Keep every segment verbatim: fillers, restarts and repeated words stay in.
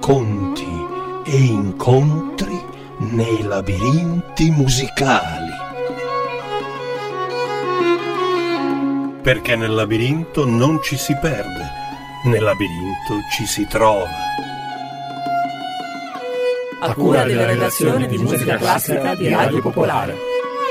racconti e incontri nei labirinti musicali. Perché nel labirinto non ci si perde, nel labirinto ci si trova. A cura della redazione di musica classica di Radio Popolare.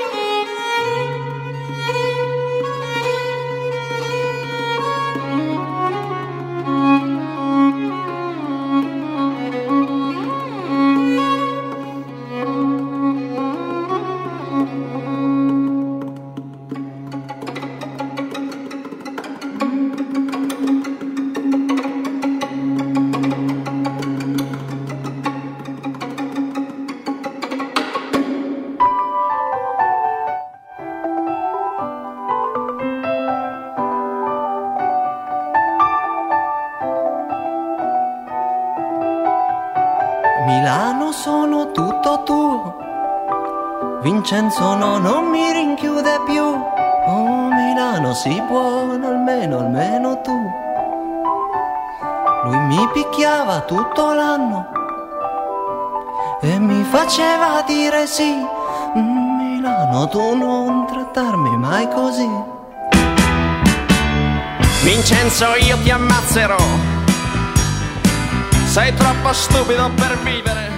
Milano sono tutto tuo, Vincenzo no, non mi rinchiude più. Oh Milano si può, almeno, almeno tu. Lui mi picchiava tutto l'anno e mi faceva dire sì. Milano tu non trattarmi mai così. Vincenzo io ti ammazzerò, sei troppo stupido per vivere.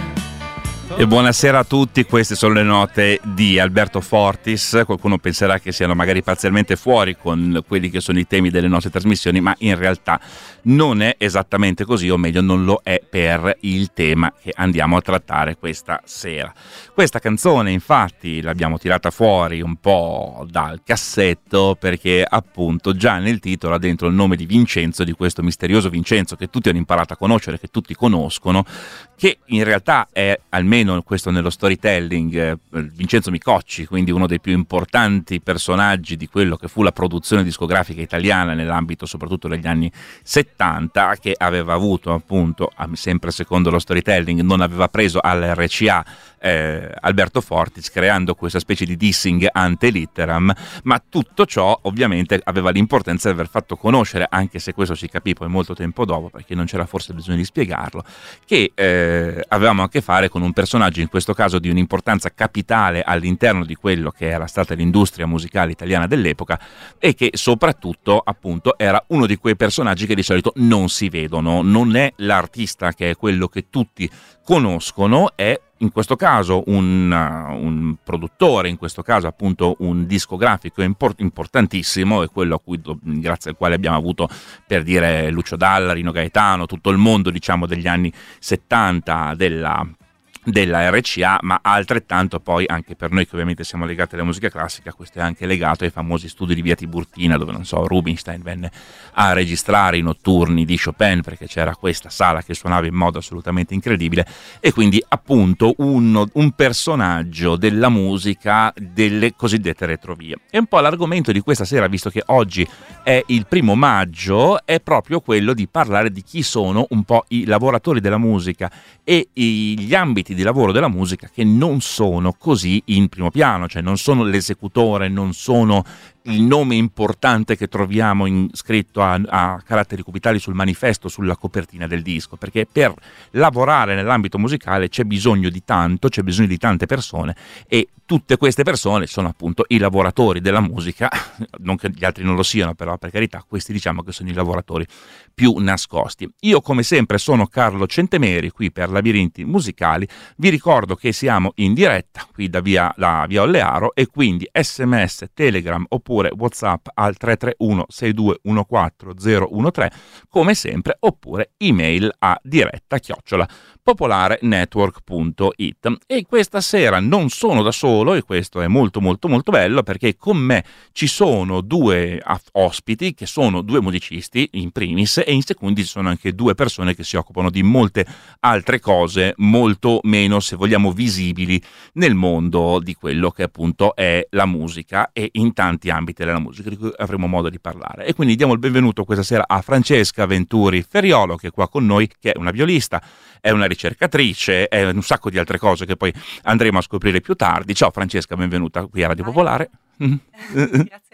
E buonasera a tutti, queste sono le note di Alberto Fortis. Qualcuno penserà che siano magari parzialmente fuori con quelli che sono i temi delle nostre trasmissioni, ma in realtà non è esattamente così, o meglio non lo è per il tema che andiamo a trattare questa sera. Questa canzone infatti l'abbiamo tirata fuori un po' dal cassetto perché appunto già nel titolo ha dentro il nome di Vincenzo, di questo misterioso Vincenzo che tutti hanno imparato a conoscere, che tutti conoscono, che in realtà è, almeno questo nello storytelling, eh, Vincenzo Micocci, quindi uno dei più importanti personaggi di quello che fu la produzione discografica italiana nell'ambito soprattutto degli anni settanta, che aveva avuto appunto, sempre secondo lo storytelling, non aveva preso all'R C A eh, Alberto Fortis, creando questa specie di dissing ante litteram, ma tutto ciò ovviamente aveva l'importanza di aver fatto conoscere, anche se questo si capì poi molto tempo dopo perché non c'era forse bisogno di spiegarlo, che eh, avevamo a che fare con un personaggio in questo caso di un'importanza capitale all'interno di quello che era stata l'industria musicale italiana dell'epoca e che soprattutto appunto era uno di quei personaggi che di solito non si vedono, non è l'artista che è quello che tutti conoscono, è in questo caso un, uh, un produttore, in questo caso appunto un discografico import- importantissimo, è quello a cui, grazie al quale abbiamo avuto, per dire, Lucio Dalla, Rino Gaetano, tutto il mondo diciamo degli anni settanta della della R C A, ma altrettanto poi anche per noi che ovviamente siamo legati alla musica classica, questo è anche legato ai famosi studi di via Tiburtina dove, non so, Rubinstein venne a registrare i notturni di Chopin perché c'era questa sala che suonava in modo assolutamente incredibile, e quindi appunto un, un personaggio della musica delle cosiddette retrovie. E un po' l'argomento di questa sera, visto che oggi è il primo maggio, è proprio quello di parlare di chi sono un po' i lavoratori della musica e gli ambiti di lavoro della musica che non sono così in primo piano, cioè non sono l'esecutore, non sono il nome importante che troviamo in, scritto a, a caratteri cubitali sul manifesto, sulla copertina del disco, perché per lavorare nell'ambito musicale c'è bisogno di tanto, c'è bisogno di tante persone, e tutte queste persone sono appunto i lavoratori della musica, non che gli altri non lo siano, però per carità questi diciamo che sono i lavoratori più nascosti. Io come sempre sono Carlo Centemeri qui per Labirinti Musicali, vi ricordo che siamo in diretta qui da via, da via Ollearo, e quindi sms, telegram oppure WhatsApp al tre tre uno sei due uno quattro zero uno tre, come sempre, oppure email a diretta chiocciola popolarenetwork punto it. E questa sera non sono da solo, e questo è molto molto molto bello, perché con me ci sono due ospiti che sono due musicisti in primis, e in secondi ci sono anche due persone che si occupano di molte altre cose molto meno, se vogliamo, visibili nel mondo di quello che appunto è la musica e in tanti ambiti della musica di cui avremo modo di parlare. E quindi diamo il benvenuto questa sera a Francesca Venturi Ferriolo, che è qua con noi, che è una violista, è una ricercatrice, è un sacco di altre cose che poi andremo a scoprire più tardi. Ciao Francesca, benvenuta qui a Radio Popolare. Grazie dell'invito.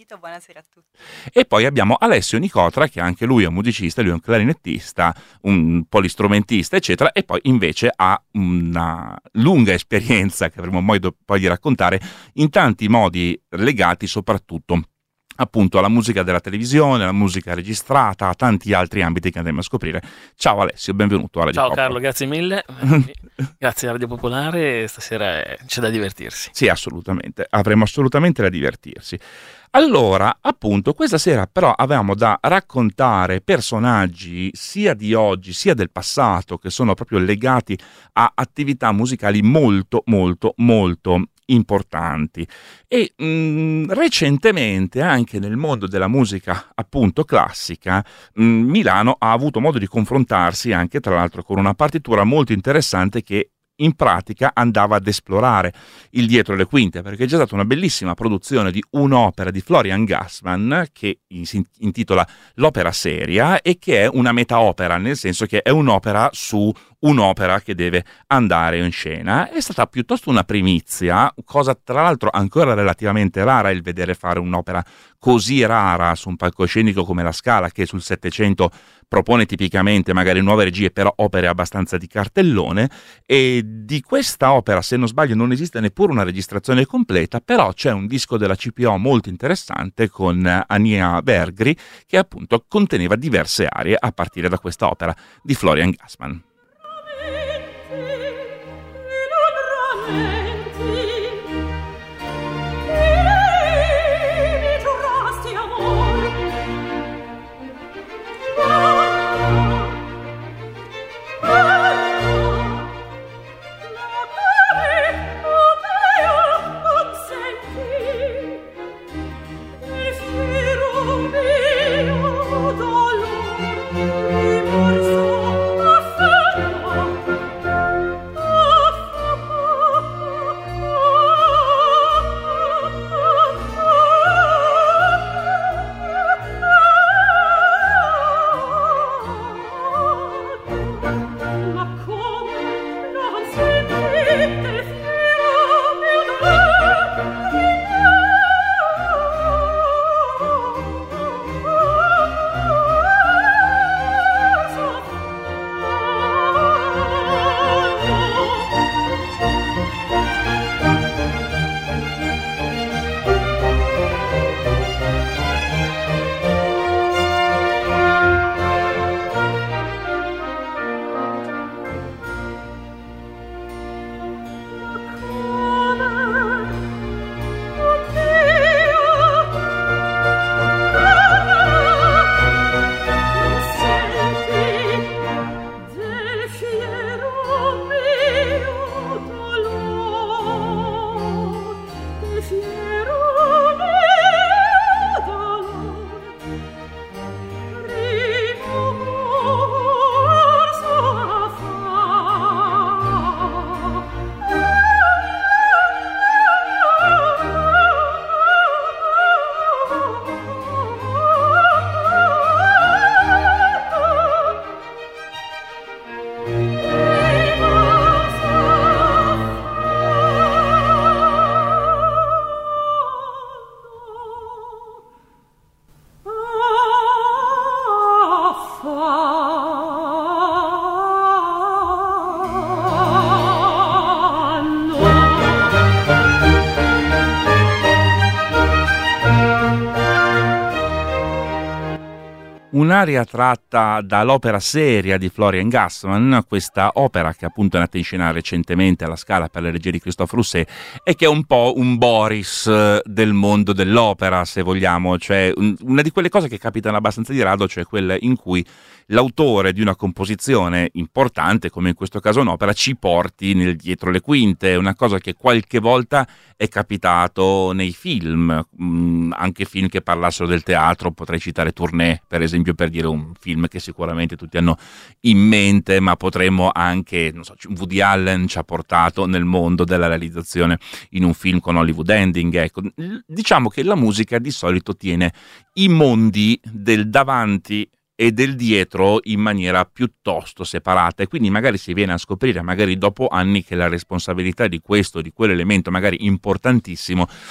invito, buonasera a tutti. E poi abbiamo Alessio Nicotra, che anche lui è un musicista, lui è un clarinettista, un polistrumentista, eccetera, e poi invece ha una lunga esperienza che avremo modo poi di raccontare in tanti modi legati soprattutto appunto alla musica della televisione, alla musica registrata, a tanti altri ambiti che andremo a scoprire. Ciao Alessio, benvenuto a Radio Ciao Pop. Carlo, grazie mille. Grazie a Radio Popolare, stasera c'è da divertirsi. Sì, assolutamente, avremo assolutamente da divertirsi. Allora, appunto, questa sera però avevamo da raccontare personaggi sia di oggi sia del passato che sono proprio legati a attività musicali molto, molto, molto importanti. E mh, recentemente anche nel mondo della musica appunto classica mh, Milano ha avuto modo di confrontarsi anche tra l'altro con una partitura molto interessante che in pratica andava ad esplorare il dietro le quinte, perché c'è stata una bellissima produzione di un'opera di Florian Gassman che si intitola L'opera seria e che è una metaopera, nel senso che è un'opera su un'opera che deve andare in scena. È stata piuttosto una primizia, cosa tra l'altro ancora relativamente rara, il vedere fare un'opera così rara su un palcoscenico come la Scala, che sul Settecento propone tipicamente magari nuove regie, però opere abbastanza di cartellone. E di questa opera, se non sbaglio, non esiste neppure una registrazione completa, però c'è un disco della C P O molto interessante con Ania Vergri che appunto conteneva diverse arie a partire da questa opera di Florian Gassman. Un'aria tratta dall'opera seria di Florian Gassman, questa opera che appunto è nata in scena recentemente alla Scala per le regie di Christophe Rousset e che è un po' un Boris del mondo dell'opera, se vogliamo, cioè una di quelle cose che capitano abbastanza di rado, cioè quelle in cui l'autore di una composizione importante, come in questo caso un'opera, ci porti nel dietro le quinte. È una cosa che qualche volta è capitato nei film, mh, anche film che parlassero del teatro. Potrei citare Tournée, per esempio, per dire un film che sicuramente tutti hanno in mente, ma potremmo anche, non so, Woody Allen ci ha portato nel mondo della realizzazione in un film con Hollywood Ending. Ecco, diciamo che la musica di solito tiene i mondi del davanti e del dietro in maniera piuttosto separata, e quindi magari si viene a scoprire, magari dopo anni, che la responsabilità di questo, di quell'elemento magari importantissimo,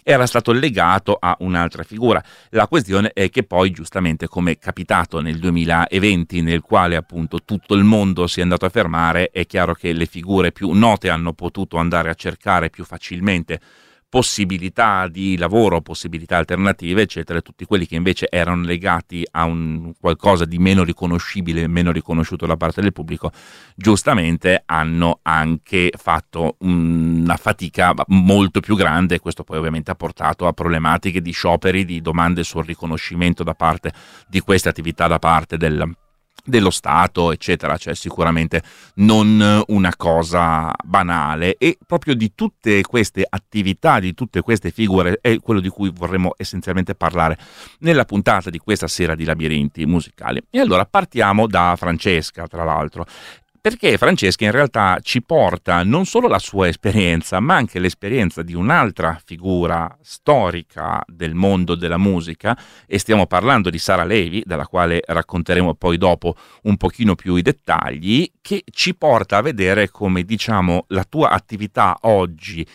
era stato legato a un'altra figura. La questione è che poi, giustamente, come è capitato nel duemilaventi, nel quale appunto tutto il mondo si è andato a fermare, è chiaro che le figure più note hanno potuto andare a cercare più facilmente possibilità di lavoro, possibilità alternative, eccetera. Tutti quelli che invece erano legati a un qualcosa di meno riconoscibile, meno riconosciuto da parte del pubblico, giustamente hanno anche fatto una fatica molto più grande. Questo poi ovviamente ha portato a problematiche di scioperi, di domande sul riconoscimento da parte di queste attività da parte del dello Stato, eccetera. Cioè sicuramente non una cosa banale, e proprio di tutte queste attività, di tutte queste figure è quello di cui vorremmo essenzialmente parlare nella puntata di questa sera di Labirinti Musicali. E allora partiamo da Francesca, tra l'altro, perché Francesca in realtà ci porta non solo la sua esperienza, ma anche l'esperienza di un'altra figura storica del mondo della musica, e stiamo parlando di Sara Levi, della quale racconteremo poi dopo un pochino più i dettagli, che ci porta a vedere come, diciamo, la tua attività oggi,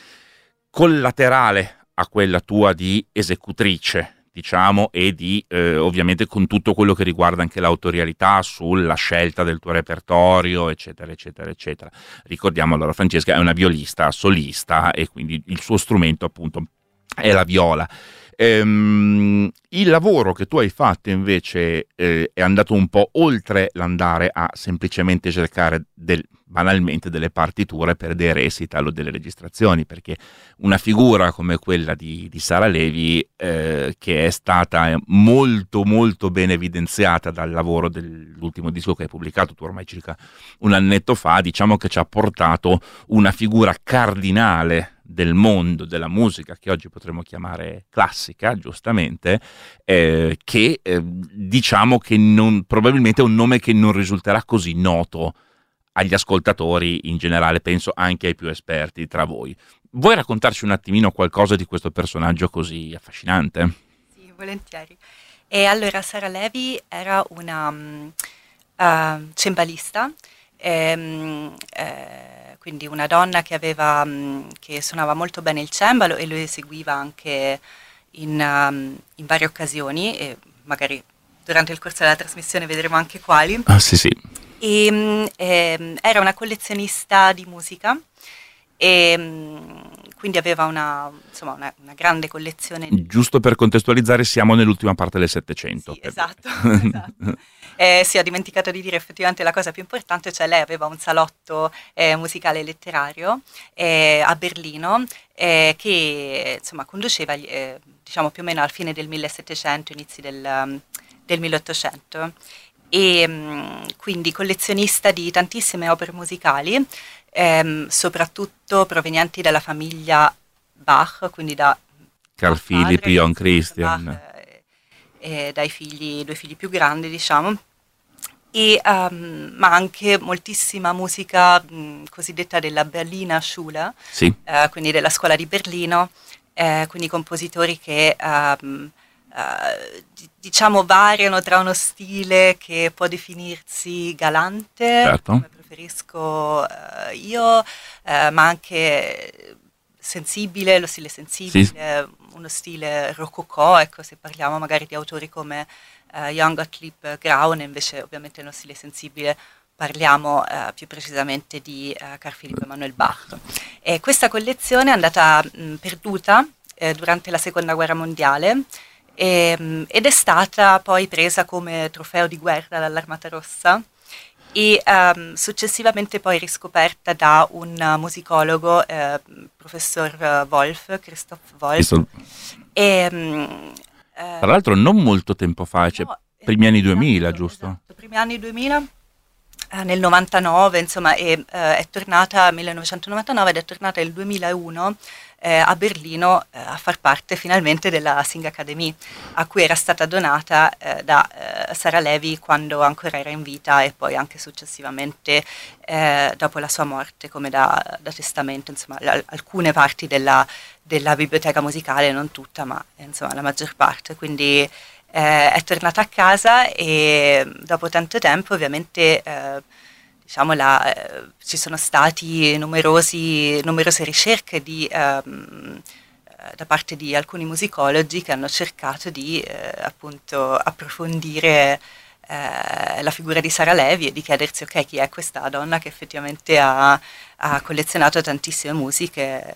collaterale a quella tua di esecutrice, diciamo, e di eh, ovviamente con tutto quello che riguarda anche l'autorialità sulla scelta del tuo repertorio, eccetera eccetera eccetera. Ricordiamo allora, Francesca è una violista solista e quindi il suo strumento appunto è la viola. Ehm, il lavoro che tu hai fatto invece eh, è andato un po' oltre l'andare a semplicemente cercare del, banalmente delle partiture per dei recital o delle registrazioni, perché una figura come quella di, di Sara Levi, eh, che è stata molto molto ben evidenziata dal lavoro dell'ultimo disco che hai pubblicato tu ormai circa un annetto fa, diciamo che ci ha portato una figura cardinale del mondo della musica che oggi potremmo chiamare classica, giustamente, eh, che eh, diciamo che non, probabilmente è un nome che non risulterà così noto agli ascoltatori in generale, penso anche ai più esperti tra voi. Vuoi raccontarci un attimino qualcosa di questo personaggio così affascinante? Sì, volentieri. E allora Sara Levi era una um, uh, cembalista, ehm, eh, quindi una donna che aveva um, che suonava molto bene il cembalo e lo eseguiva anche in, um, in varie occasioni, e magari durante il corso della trasmissione vedremo anche quali. Ah sì sì. E, ehm, era una collezionista di musica e quindi aveva una, insomma, una, una grande collezione. Giusto per contestualizzare, siamo nell'ultima parte del Settecento. Sì, esatto, esatto. Eh, sì, ho dimenticato di dire effettivamente la cosa più importante, cioè lei aveva un salotto eh, musicale e letterario eh, a Berlino eh, che insomma conduceva eh, diciamo più o meno al fine del millesettecento, inizi del, um, del milleottocento, e um, quindi collezionista di tantissime opere musicali, ehm, soprattutto provenienti dalla famiglia Bach, quindi da Carl Philipp, Johann Christian, Bach, eh, eh, dai figli, due figli più grandi, diciamo. E, um, ma anche moltissima musica mh, cosiddetta della Berliner Schule, sì. eh, quindi della scuola di Berlino, eh, quindi compositori che um, uh, d- diciamo variano tra uno stile che può definirsi galante, certo, come preferisco uh, io, uh, ma anche sensibile, lo stile sensibile, sì. Uno stile rococò, ecco, se parliamo magari di autori come Uh, Johann Gottlieb Graun, invece ovviamente nello stile sensibile parliamo uh, più precisamente di uh, Carl Philipp Emanuel Bach. E questa collezione è andata mh, perduta eh, durante la seconda guerra mondiale e, mh, ed è stata poi presa come trofeo di guerra dall'Armata Rossa e um, successivamente poi riscoperta da un uh, musicologo, eh, professor uh, Wolf, Christoph Wolf. E, mh, Tra l'altro non molto tempo fa, cioè no, primi anni duemila, esatto, giusto? Esatto, primi anni duemila, eh, nel novantanove, insomma, e, eh, è tornata, millenovecentonovantanove, ed è tornata nel duemilauno eh, a Berlino eh, a far parte finalmente della Singakademie, a cui era stata donata eh, da eh, Sara Levi quando ancora era in vita e poi anche successivamente eh, dopo la sua morte, come da, da testamento, insomma, l- alcune parti della della biblioteca musicale, non tutta, ma insomma la maggior parte, quindi eh, è tornata a casa e dopo tanto tempo ovviamente eh, diciamo la, eh, ci sono stati numerosi, numerose ricerche di, ehm, da parte di alcuni musicologi che hanno cercato di eh, appunto approfondire eh, la figura di Sara Levi e di chiedersi ok, chi è questa donna che effettivamente ha, ha collezionato tantissime musiche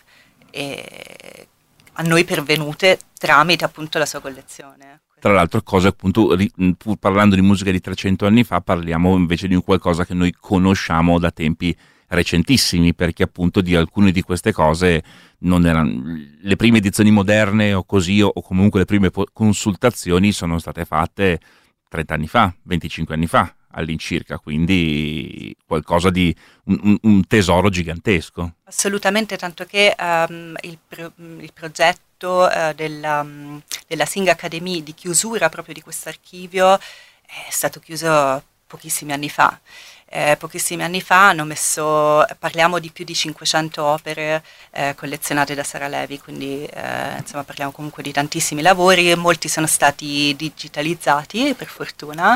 e a noi pervenute tramite appunto la sua collezione. Tra l'altro, cose appunto, pur parlando di musica di trecento anni fa, parliamo invece di un qualcosa che noi conosciamo da tempi recentissimi, perché appunto di alcune di queste cose non erano le prime edizioni moderne o così, o comunque le prime consultazioni sono state fatte trenta anni fa, venticinque anni fa all'incirca, quindi qualcosa di un, un tesoro gigantesco. Assolutamente, tanto che um, il, pro, il progetto uh, della, um, della Sing Academy di chiusura proprio di questo archivio è stato chiuso pochissimi anni fa. Eh, pochissimi anni fa hanno messo, parliamo di più di cinquecento opere eh, collezionate da Sara Levi, quindi eh, insomma parliamo comunque di tantissimi lavori, molti sono stati digitalizzati per fortuna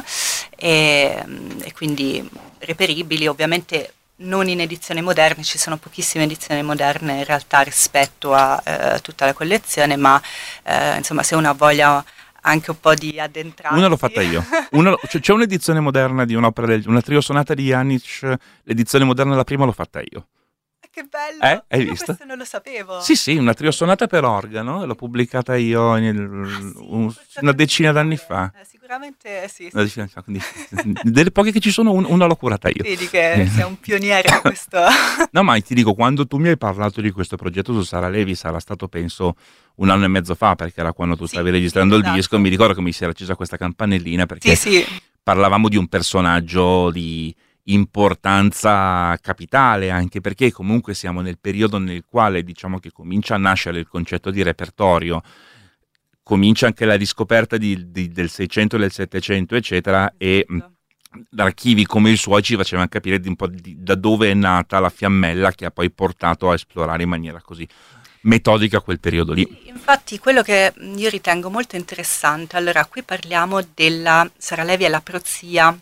e, e quindi reperibili, ovviamente non in edizioni moderne, ci sono pochissime edizioni moderne in realtà rispetto a eh, tutta la collezione, ma eh, insomma se uno ha voglia anche un po' di addentrarsi. Una l'ho fatta io. Una, cioè, c'è un'edizione moderna di un'opera, del, una trio sonata di Janisch, l'edizione moderna la prima l'ho fatta io. Che bello! Eh? Hai io visto? Questo non lo sapevo. Sì, sì, una trio sonata per organo, l'ho pubblicata io nel, ah, sì, un, una decina d'anni fa. Eh, sicuramente sì. Una decina, quindi, delle poche che ci sono, un, una l'ho curata io. Vedi che sei un pioniere in questo. No, ma ti dico, quando tu mi hai parlato di questo progetto su Sara Levi, sarà stato penso un anno e mezzo fa, perché era quando tu sì, stavi registrando sì, il esatto. disco, mi ricordo che mi si era accesa questa campanellina, perché sì, sì. parlavamo di un personaggio di importanza capitale, anche perché comunque siamo nel periodo nel quale diciamo che comincia a nascere il concetto di repertorio, comincia anche la riscoperta di, di, del Seicento, del Settecento eccetera, e archivi come il suo ci facevano capire di un po' di, da dove è nata la fiammella che ha poi portato a esplorare in maniera così metodica quel periodo lì. Infatti quello che io ritengo molto interessante, allora qui parliamo della Sara Levi e la prozia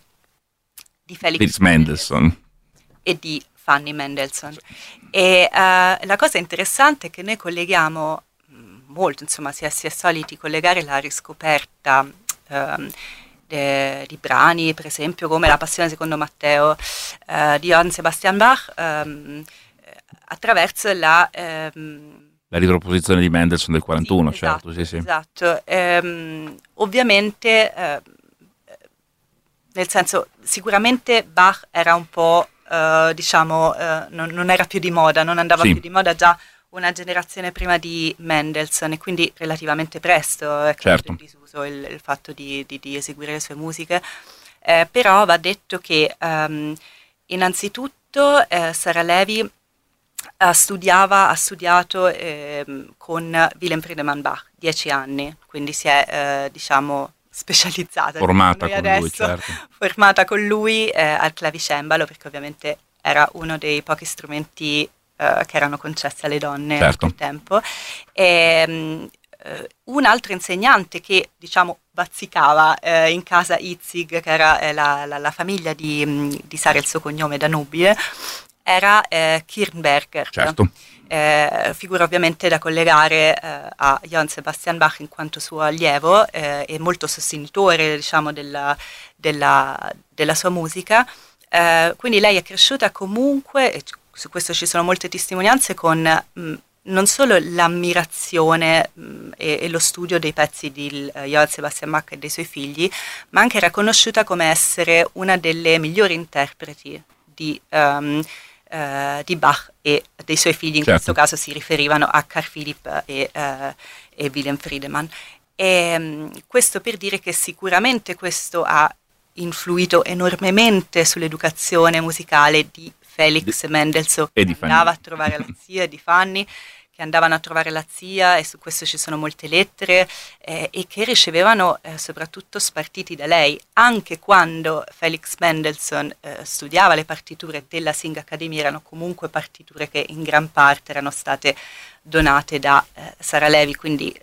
di Felix, Felix Mendelssohn e di Fanny Mendelssohn. E uh, la cosa interessante è che noi colleghiamo molto, insomma si è, si è soliti collegare la riscoperta um, de, di brani, per esempio come La Passione secondo Matteo uh, di Johann Sebastian Bach, um, attraverso la... Um, la riproposizione di Mendelssohn del quarantuno, sì, certo, esatto, sì, sì. Esatto. Um, ovviamente... Uh, nel senso, sicuramente Bach era un po', uh, diciamo, uh, non, non era più di moda, non andava sì. più di moda già una generazione prima di Mendelssohn e quindi relativamente presto è certo. in disuso il, il fatto di, di, di eseguire le sue musiche, eh, però va detto che um, innanzitutto eh, Sara Levi uh, studiava, ha studiato eh, con Willem Friedemann Bach dieci anni, quindi si è, eh, diciamo, specializzata formata con adesso, lui, certo. formata con lui eh, al clavicembalo, perché ovviamente era uno dei pochi strumenti eh, che erano concessi alle donne certo. a quel tempo. E, um, un altro insegnante che diciamo bazzicava eh, in casa Itzig, che era eh, la, la, la famiglia di, di Sara, il suo cognome danubile, era eh, Kirnberger. Certo. Eh, figura ovviamente da collegare eh, a Johann Sebastian Bach in quanto suo allievo eh, e molto sostenitore, diciamo, della, della, della sua musica. Eh, quindi lei è cresciuta comunque, e su questo ci sono molte testimonianze, con mh, non solo l'ammirazione mh, e, e lo studio dei pezzi di uh, Johann Sebastian Bach e dei suoi figli, ma anche era conosciuta come essere una delle migliori interpreti di um, Uh, di Bach e dei suoi figli, in certo. questo caso si riferivano a Carl Philipp e, uh, e Willem Friedemann. E, um, questo per dire che sicuramente questo ha influito enormemente sull'educazione musicale di Felix di, Mendelssohn, che di andava a trovare la zia, e di Fanny, che andavano a trovare la zia, e su questo ci sono molte lettere, eh, e che ricevevano eh, soprattutto spartiti da lei, anche quando Felix Mendelssohn eh, studiava le partiture della Sing Academy, erano comunque partiture che in gran parte erano state donate da eh, Sara Levi, quindi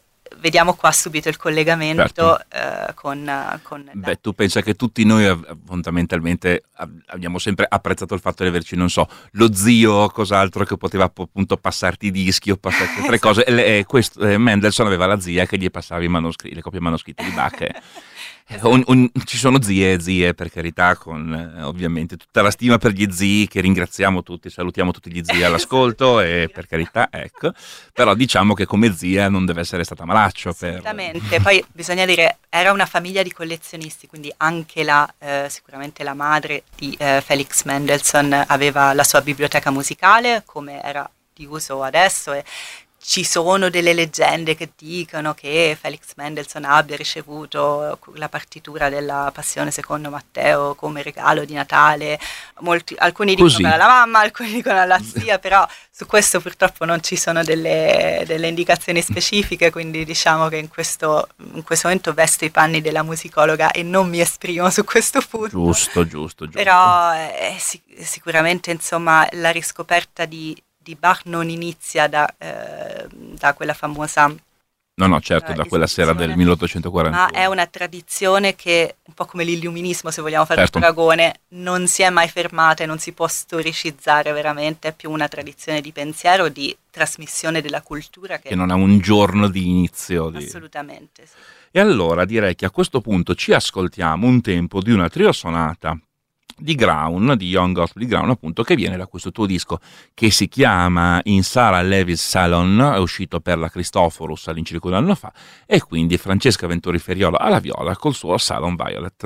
vediamo qua subito il collegamento Certo. eh, con, con la- Beh, tu pensa che tutti noi av- fondamentalmente ab- abbiamo sempre apprezzato il fatto di averci, non so, lo zio o cos'altro che poteva po- appunto passarti i dischi o passarti altre cose. E le- e questo, eh, Mendelssohn aveva la zia che gli passava i manoscri- le copie manoscritte di Bach. eh. Un- un- ci sono zie e zie, per carità, con eh, ovviamente tutta la stima per gli zii, che ringraziamo tutti, salutiamo tutti gli zii all'ascolto, e per carità, ecco. Però diciamo che come zia non deve essere stata malaccio. Per... Assolutamente, poi bisogna dire, era una famiglia di collezionisti, quindi anche la, eh, sicuramente la madre di eh, Felix Mendelssohn aveva la sua biblioteca musicale, come era di uso adesso, e ci sono delle leggende che dicono che Felix Mendelssohn abbia ricevuto la partitura della Passione secondo Matteo come regalo di Natale. Molti, alcuni dicono Così. alla mamma, alcuni dicono alla zia, però su questo purtroppo non ci sono delle, delle indicazioni specifiche, quindi diciamo che in questo, in questo momento vesto i panni della musicologa e non mi esprimo su questo punto. Giusto, giusto, giusto. Però eh, sic- sicuramente insomma la riscoperta di di Bach non inizia da, eh, da quella famosa, No, no, certo, eh, da quella sera del istituzione, milleottocentoquarantuno. ma è una tradizione che, un po' come l'illuminismo, se vogliamo fare Certo. un paragone, non si è mai fermata e non si può storicizzare veramente, è più una tradizione di pensiero, di trasmissione della cultura che, Che non ha un giorno di inizio. Di... assolutamente sì. E allora direi che a questo punto ci ascoltiamo un tempo di una trio sonata di Graun, di Johann Gottfried Graun, appunto, che viene da questo tuo disco che si chiama In Sarah Levy's Salon, è uscito per la Christophorus all'incirca un anno fa, e quindi Francesca Ventori Feriola alla viola col suo Salon Violet.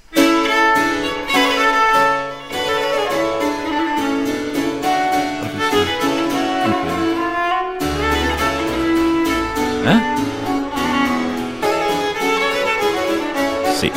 Eh? Sì.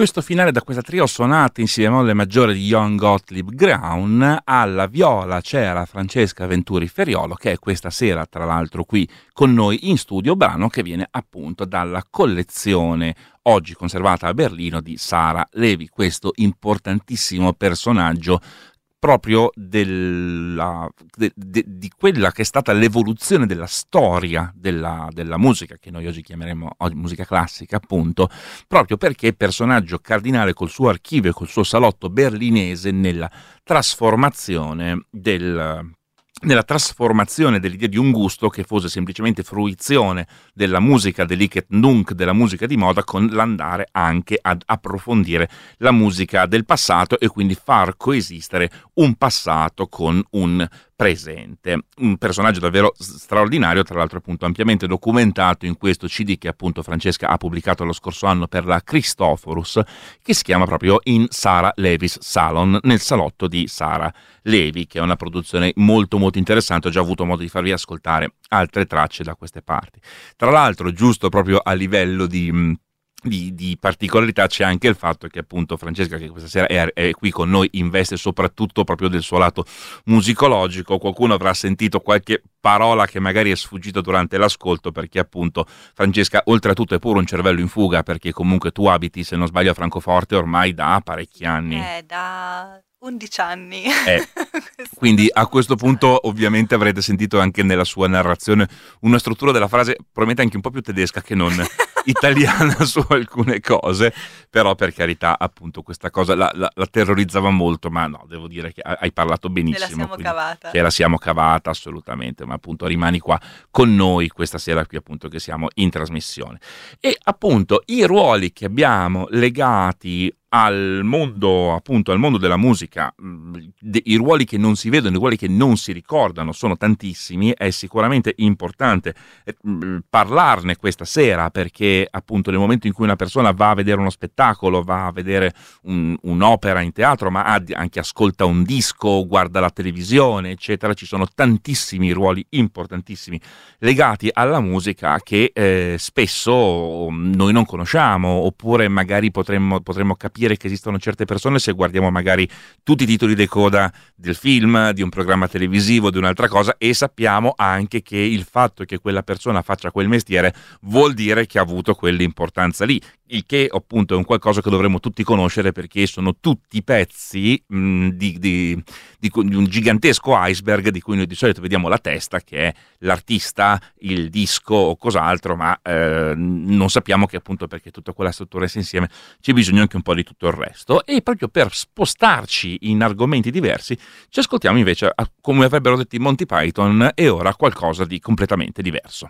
questo finale da questa trio sonata insieme a molle maggiore di Johann Gottlieb Graun. Alla viola c'era Francesca Venturi Feriolo, che è questa sera tra l'altro qui con noi in studio, brano che viene appunto dalla collezione oggi conservata a Berlino di Sara Levi, questo importantissimo personaggio proprio della, de, de, di quella che è stata l'evoluzione della storia della, della musica, che noi oggi chiameremo oggi musica classica, appunto, proprio perché è personaggio cardinale col suo archivio e col suo salotto berlinese nella trasformazione del... nella trasformazione dell'idea di un gusto che fosse semplicemente fruizione della musica dell'Iket Nunc, della musica di moda, con l'andare anche ad approfondire la musica del passato e quindi far coesistere un passato con un presente. Un personaggio davvero straordinario, tra l'altro appunto ampiamente documentato in questo C D che appunto Francesca ha pubblicato lo scorso anno per la Christophorus, che si chiama proprio In Sara Levi's Salon, nel salotto di Sara Levi, che è una produzione molto molto interessante. Ho già avuto modo di farvi ascoltare altre tracce da queste parti. Tra l'altro, giusto proprio a livello di Di, di particolarità, c'è anche il fatto che appunto Francesca, che questa sera è, è qui con noi, investe soprattutto proprio del suo lato musicologico. Qualcuno avrà sentito qualche parola che magari è sfuggita durante l'ascolto, perché appunto Francesca oltretutto è pure un cervello in fuga, perché comunque tu abiti, se non sbaglio, a Francoforte ormai da parecchi anni. Eh, da undici anni. Eh, quindi a questo punto ovviamente avrete sentito anche nella sua narrazione una struttura della frase probabilmente anche un po' più tedesca che non italiana su alcune cose, però per carità appunto questa cosa la, la, la terrorizzava molto, ma no, devo dire che hai parlato benissimo. Ce la siamo cavata. Ce la siamo cavata assolutamente, ma appunto rimani qua con noi questa sera qui appunto che siamo in trasmissione. E appunto i ruoli che abbiamo legati al mondo, appunto al mondo della musica, i ruoli che non si vedono, i ruoli che non si ricordano sono tantissimi. È sicuramente importante parlarne questa sera, perché appunto nel momento in cui una persona va a vedere uno spettacolo, va a vedere un, un'opera in teatro, ma anche ascolta un disco, guarda la televisione, eccetera, ci sono tantissimi ruoli importantissimi legati alla musica che eh, spesso noi non conosciamo, oppure magari potremmo, potremmo capire che esistono certe persone se guardiamo magari tutti i titoli di coda del film, di un programma televisivo, di un'altra cosa, e sappiamo anche che il fatto che quella persona faccia quel mestiere vuol dire che ha avuto quell'importanza lì, il che appunto è un qualcosa che dovremmo tutti conoscere, perché sono tutti pezzi mh, di, di, di, di un gigantesco iceberg di cui noi di solito vediamo la testa, che è l'artista, il disco o cos'altro, ma eh, non sappiamo che appunto, perché tutta quella struttura è insieme, c'è bisogno anche un po' di tutto il resto. E proprio per spostarci in argomenti diversi ci ascoltiamo invece, come avrebbero detto i Monty Python, e ora qualcosa di completamente diverso.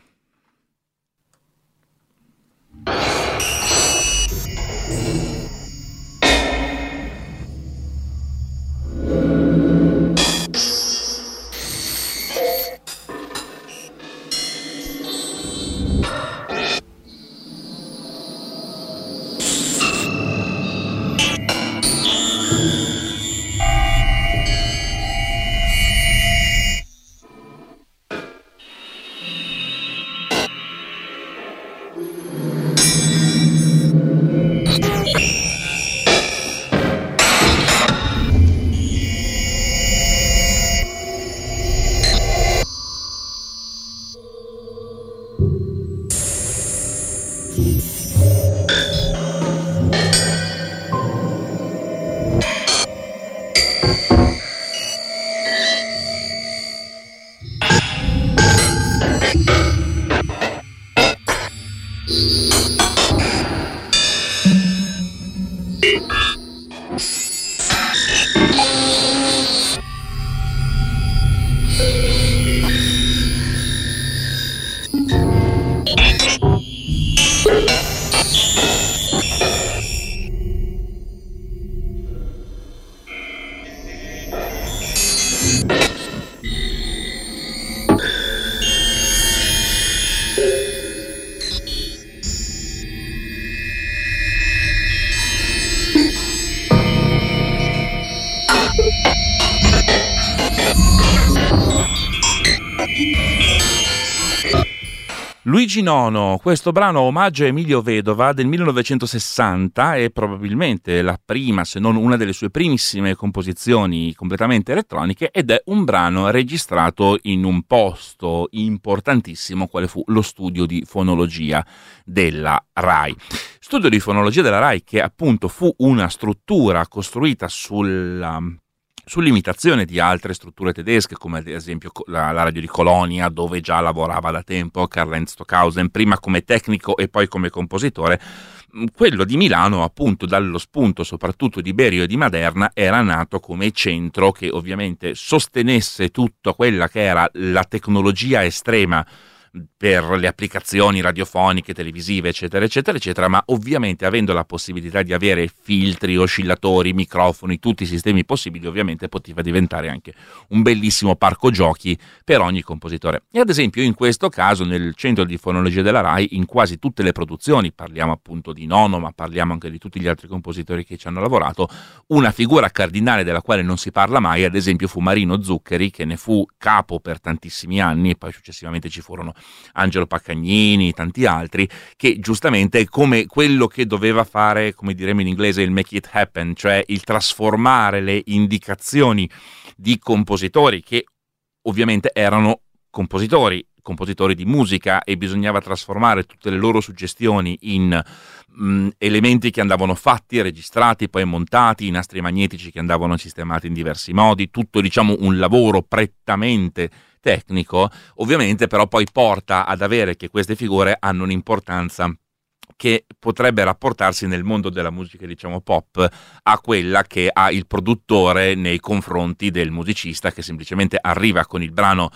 Luigi Nono, questo brano omaggio a Emilio Vedova del millenovecentosessanta è probabilmente la prima, se non una delle sue primissime composizioni completamente elettroniche, ed è un brano registrato in un posto importantissimo quale fu lo studio di fonologia della RAI. Studio di fonologia della RAI che appunto fu una struttura costruita sulla sull'imitazione di altre strutture tedesche, come ad esempio la, la radio di Colonia, dove già lavorava da tempo Karl-Heinz Stockhausen, prima come tecnico e poi come compositore. Quello di Milano, appunto, dallo spunto soprattutto di Berio e di Maderna, era nato come centro che ovviamente sostenesse tutta quella che era la tecnologia estrema per le applicazioni radiofoniche, televisive, eccetera, eccetera, eccetera, ma ovviamente avendo la possibilità di avere filtri, oscillatori, microfoni, tutti i sistemi possibili, ovviamente poteva diventare anche un bellissimo parco giochi per ogni compositore. E ad esempio in questo caso nel centro di fonologia della RAI, in quasi tutte le produzioni, parliamo appunto di Nono, ma parliamo anche di tutti gli altri compositori che ci hanno lavorato, una figura cardinale della quale non si parla mai, ad esempio fu Marino Zuccheri, che ne fu capo per tantissimi anni, e poi successivamente ci furono Angelo Paccagnini, tanti altri, che giustamente come quello che doveva fare, come diremmo in inglese, il make it happen, cioè il trasformare le indicazioni di compositori che ovviamente erano compositori, compositori di musica, e bisognava trasformare tutte le loro suggestioni in mh, elementi che andavano fatti, registrati, poi montati, i nastri magnetici che andavano sistemati in diversi modi, tutto diciamo un lavoro prettamente tecnico, ovviamente però poi porta ad avere che queste figure hanno un'importanza che potrebbe rapportarsi nel mondo della musica, diciamo pop, a quella che ha il produttore nei confronti del musicista, che semplicemente arriva con il brano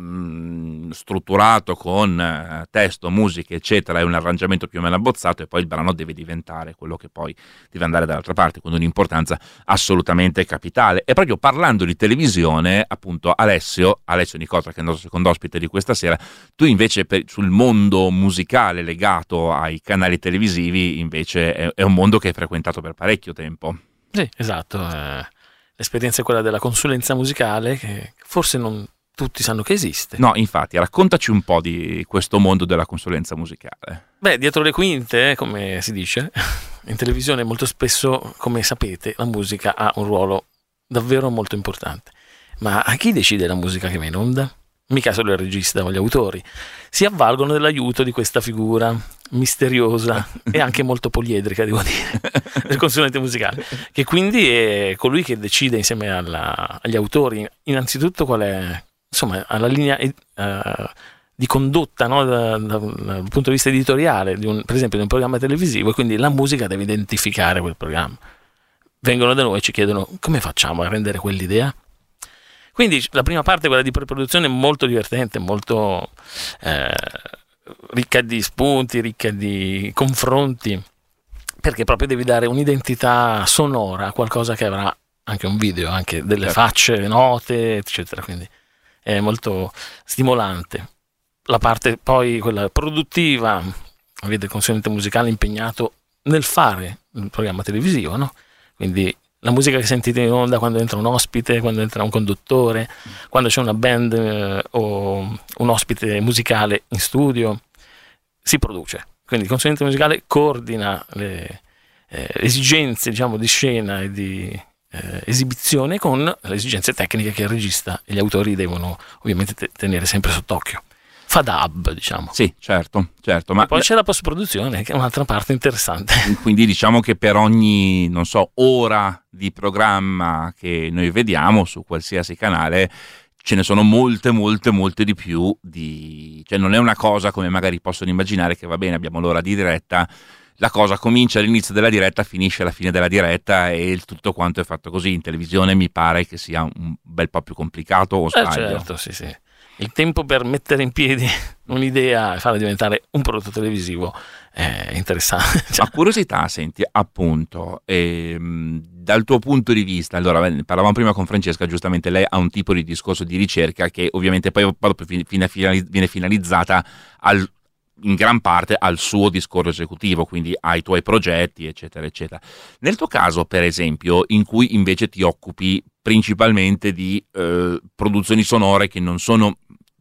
mh, strutturato con eh, testo, musica, eccetera, e un arrangiamento più o meno abbozzato, e poi il brano deve diventare quello che poi deve andare dall'altra parte, con un'importanza assolutamente capitale. E proprio parlando di televisione, appunto, Alessio, Alessio Nicotra, che è il nostro secondo ospite di questa sera, tu invece per, sul mondo musicale legato ai canali televisivi invece è, è un mondo che hai frequentato per parecchio tempo. Sì, esatto. Eh, l'esperienza è quella della consulenza musicale, che forse non tutti sanno che esiste. No, infatti, raccontaci un po' di questo mondo della consulenza musicale. Beh, dietro le quinte, come si dice, in televisione molto spesso, come sapete, la musica ha un ruolo davvero molto importante. Ma a chi decide la musica che va in onda? Mica solo il regista o gli autori. Si avvalgono dell'aiuto di questa figura misteriosa e anche molto poliedrica, devo dire, del consulente musicale, che quindi è colui che decide insieme alla, agli autori innanzitutto qual è, insomma, alla linea uh, di condotta, no? da, da, dal punto di vista editoriale di un, per esempio di un programma televisivo, e quindi la musica deve identificare quel programma. Vengono da noi e ci chiedono come facciamo a rendere quell'idea. Quindi la prima parte, quella di preproduzione, è molto divertente, molto eh, ricca di spunti, ricca di confronti, perché proprio devi dare un'identità sonora a qualcosa che avrà anche un video, anche delle certo. facce, note, eccetera. Quindi è molto stimolante. La parte poi, quella produttiva, vede il consulente musicale impegnato nel fare il programma televisivo, no? Quindi la musica che sentite in onda quando entra un ospite, quando entra un conduttore, quando c'è una band eh, o un ospite musicale in studio, si produce. Quindi il consulente musicale coordina le eh, esigenze, diciamo, di scena e di eh, esibizione con le esigenze tecniche che il regista e gli autori devono ovviamente te- tenere sempre sott'occhio. Fa da hub, diciamo. Sì, certo, certo. Ma e poi c'è la post-produzione, che è un'altra parte interessante. Quindi diciamo che per ogni, non so, ora di programma che noi vediamo su qualsiasi canale, ce ne sono molte, molte, molte di più. Di... Cioè non è una cosa come magari possono immaginare che va bene, abbiamo l'ora di diretta, la cosa comincia all'inizio della diretta, finisce alla fine della diretta e il tutto quanto è fatto così. In televisione mi pare che sia un bel po' più complicato, o sbaglio? Eh certo, sì, sì. Il tempo per mettere in piedi un'idea e farla diventare un prodotto televisivo è interessante. Ma curiosità, senti, appunto, ehm, dal tuo punto di vista, allora parlavamo prima con Francesca, giustamente lei ha un tipo di discorso di ricerca che ovviamente poi viene finalizzata al, in gran parte al suo discorso esecutivo, quindi ai tuoi progetti, eccetera, eccetera. Nel tuo caso, per esempio, in cui invece ti occupi principalmente di eh, produzioni sonore che non sono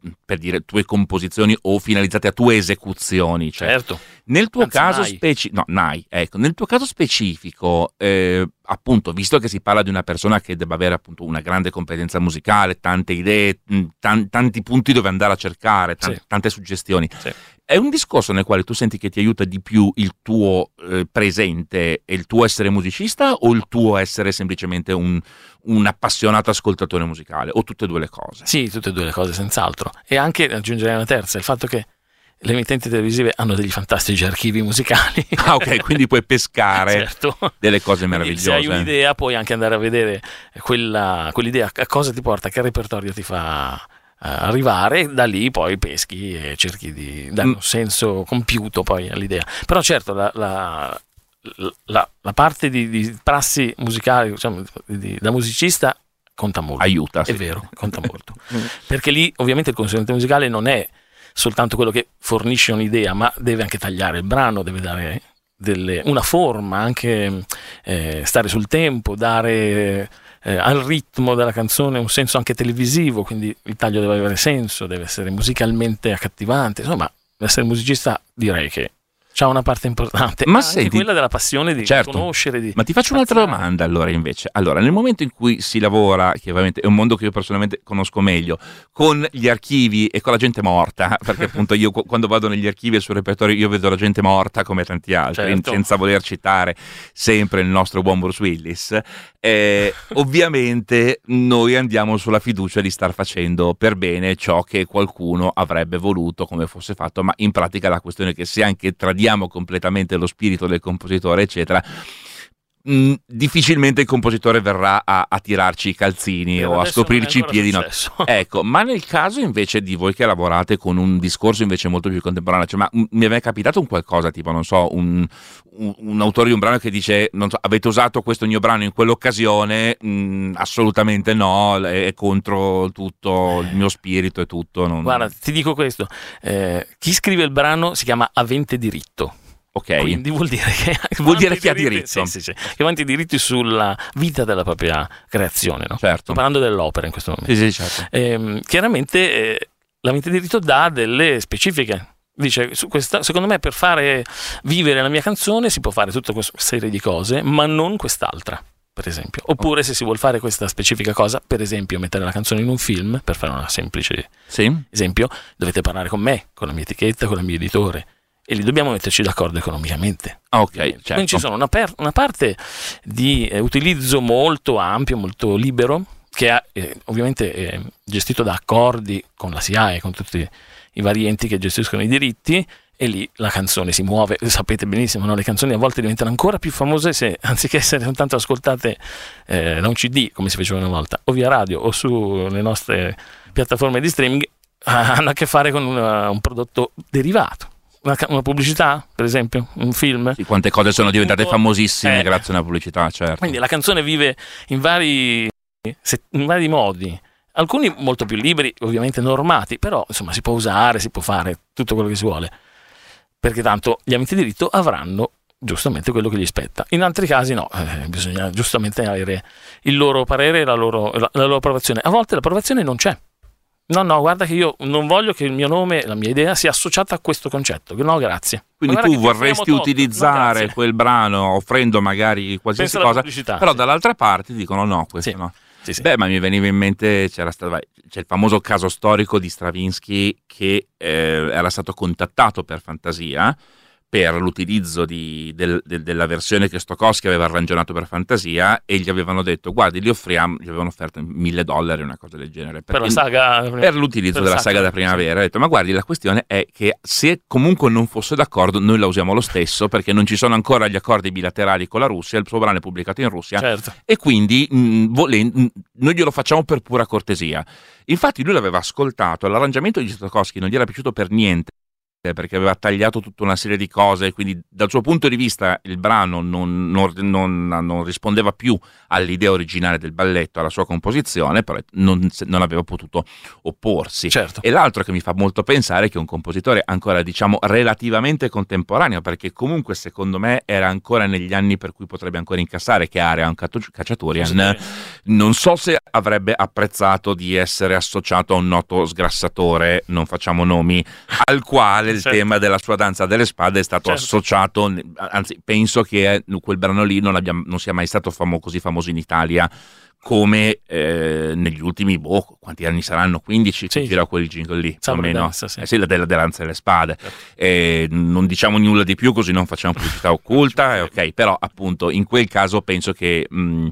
per dire tue composizioni o finalizzate a tue esecuzioni, cioè, certo. Nel tuo Anzi, caso Nai. speci- no, Nai, ecco, nel tuo caso specifico, eh, appunto, visto che si parla di una persona che debba avere appunto una grande competenza musicale, tante idee, mh, tan- tanti punti dove andare a cercare, tan- Sì. tante suggestioni, Sì. è un discorso nel quale tu senti che ti aiuta di più il tuo eh, presente e il tuo essere musicista, o il tuo essere semplicemente un, un appassionato ascoltatore musicale, o tutte e due le cose? Sì, tutte e due le cose, senz'altro. E anche, aggiungerei una terza, il fatto che le emittenti televisive hanno degli fantastici archivi musicali. Ah, ok, quindi puoi pescare certo. delle cose Quindi meravigliose. se hai un'idea puoi anche andare a vedere quella, quell'idea, a cosa ti porta, che repertorio ti fa eh, arrivare, da lì poi peschi e cerchi di dare Mm. un senso compiuto poi all'idea. Però certo la, la, la, la parte di, di prassi musicali, diciamo, di, da musicista conta molto. Aiuta, È sì. vero, conta molto. Perché lì ovviamente il consulente musicale non è soltanto quello che fornisce un'idea, ma deve anche tagliare il brano, deve dare delle, una forma, anche eh, stare sul tempo, dare eh, al ritmo della canzone un senso anche televisivo, quindi il taglio deve avere senso, deve essere musicalmente accattivante. Insomma, essere musicista direi che c'ha una parte importante, Ma anche senti, quella della passione di certo, conoscere, di ma ti faccio un'altra spaziare. domanda allora invece. Allora, nel momento in cui si lavora, che ovviamente è un mondo che io personalmente conosco meglio, con gli archivi e con la gente morta, perché appunto io qu- quando vado negli archivi e sul repertorio io vedo la gente morta come tanti altri, Certo. senza voler citare sempre il nostro buon Bruce Willis, eh, ovviamente noi andiamo sulla fiducia di star facendo per bene ciò che qualcuno avrebbe voluto come fosse fatto, ma in pratica la questione è che se anche tradiamo completamente lo spirito del compositore eccetera, mh, difficilmente il compositore verrà a, a tirarci i calzini Eh, o a adesso scoprirci i non è ancora piedi no. successo. Ecco, ma nel caso invece di voi che lavorate con un discorso invece molto più contemporaneo, cioè, ma mh, mi è mai capitato un qualcosa tipo, non so, un, un, un autore di un brano che dice, non so, avete usato questo mio brano in quell'occasione? Mh, assolutamente no, è, è contro tutto il mio spirito e tutto. Non... Guarda, ti dico questo, eh, chi scrive il brano si chiama avente diritto. Ok. Quindi vuol dire che Vuol dire avanti chi ha diritti- diritto. sì, sì, sì, che avanti i diritti sulla vita della propria creazione, no? Certo. Sto parlando dell'opera in questo momento. Sì, sì, certo. Ehm, chiaramente eh, l'avente diritto dà delle specifiche. Dice, su questa, secondo me per fare vivere la mia canzone si può fare tutta questa serie di cose, ma non quest'altra, per esempio. Oppure se si vuol fare questa specifica cosa, per esempio mettere la canzone in un film, per fare una semplice Sì. esempio, dovete parlare con me, con la mia etichetta, con il mio editore, e lì dobbiamo metterci d'accordo economicamente. Ah, ok, Ovviamente. certo. Quindi ci sono una, per- una parte di eh, utilizzo molto ampio, molto libero, che è eh, ovviamente è gestito da accordi con la S I A E, con tutti i vari enti che gestiscono i diritti, e lì la canzone si muove. Sapete benissimo, no? Le canzoni a volte diventano ancora più famose se, anziché essere soltanto ascoltate eh, da un C D, come si faceva una volta, o via radio o sulle nostre piattaforme di streaming, hanno a che fare con una- un prodotto derivato. Una, ca- una pubblicità, per esempio, un film. Sì, quante cose sono diventate Un po'- famosissime eh. grazie a una pubblicità, certo. Quindi la canzone vive in vari, se- in vari modi, alcuni molto più liberi, ovviamente normati, però insomma si può usare, si può fare tutto quello che si vuole, perché tanto gli aventi diritto avranno giustamente quello che gli spetta. In altri casi no, eh, bisogna giustamente avere il loro parere e la loro, la, la loro approvazione. A volte l'approvazione non c'è. No, no, guarda che io non voglio che il mio nome, la mia idea sia associata a questo concetto. No, grazie. Quindi Ma tu guarda che ti vorresti offriamo tot. No, utilizzare grazie. quel brano offrendo magari qualsiasi Pensa alla cosa, pubblicità, però sì. dall'altra parte dicono no, questo Sì. no. Sì, sì. Beh, ma mi veniva in mente, c'era stato, vai, c'è il famoso caso storico di Stravinsky che eh, era stato contattato per Fantasia per l'utilizzo di- del- del- della versione che Stokowski aveva arrangiato per Fantasia, e gli avevano detto, guardi, gli offriamo, gli avevano offerto mille dollari, una cosa del genere, Per la perché- saga, per l'utilizzo per della la saga da primavera. Ha detto, ma guardi, la questione è che se comunque non fosse d'accordo noi la usiamo lo stesso, perché non ci sono ancora gli accordi bilaterali con la Russia, il suo brano è pubblicato in Russia, certo. e quindi mh, volen- mh, noi glielo facciamo per pura cortesia. Infatti lui l'aveva ascoltato, l'arrangiamento di Stokowski non gli era piaciuto per niente, perché aveva tagliato tutta una serie di cose, quindi dal suo punto di vista il brano non, non, non, non rispondeva più all'idea originale del balletto, alla sua composizione, però non, non aveva potuto opporsi. Certo. E l'altro che mi fa molto pensare è che è un compositore ancora, diciamo, relativamente contemporaneo, perché comunque secondo me era ancora negli anni per cui potrebbe ancora incassare, che Aria Khachaturian non so se avrebbe apprezzato di essere associato a un noto sgrassatore, non facciamo nomi, al quale il certo. tema della sua danza delle spade è stato certo. associato, anzi penso che quel brano lì non, abbia, non sia mai stato famo, così famoso in Italia come eh, negli ultimi, boh, quanti anni saranno? quindici sì. che gira quel jingle lì, più o meno. Danza, sì. Eh, sì, la della danza delle spade. Certo. Eh, non diciamo nulla di più così non facciamo pubblicità occulta, eh, ok, però appunto in quel caso penso che mh,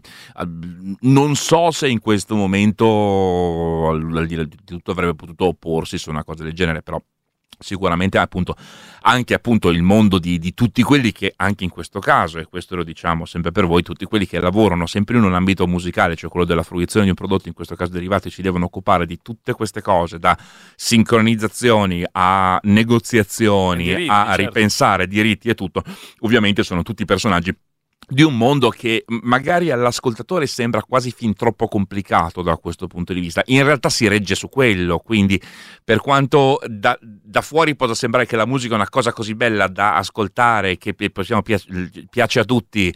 non so se in questo momento al di là di tutto avrebbe potuto opporsi su una cosa del genere, però sicuramente appunto anche appunto il mondo di, di tutti quelli che anche in questo caso, e questo lo diciamo sempre per voi, tutti quelli che lavorano sempre in un ambito musicale, cioè quello della fruizione di un prodotto, in questo caso derivati, si devono occupare di tutte queste cose, da sincronizzazioni a negoziazioni, diritti, a certo. ripensare diritti e tutto, ovviamente sono tutti personaggi di un mondo che magari all'ascoltatore sembra quasi fin troppo complicato da questo punto di vista, in realtà si regge su quello, quindi per quanto da, da fuori possa sembrare che la musica è una cosa così bella da ascoltare, che possiamo piace, piace a tutti,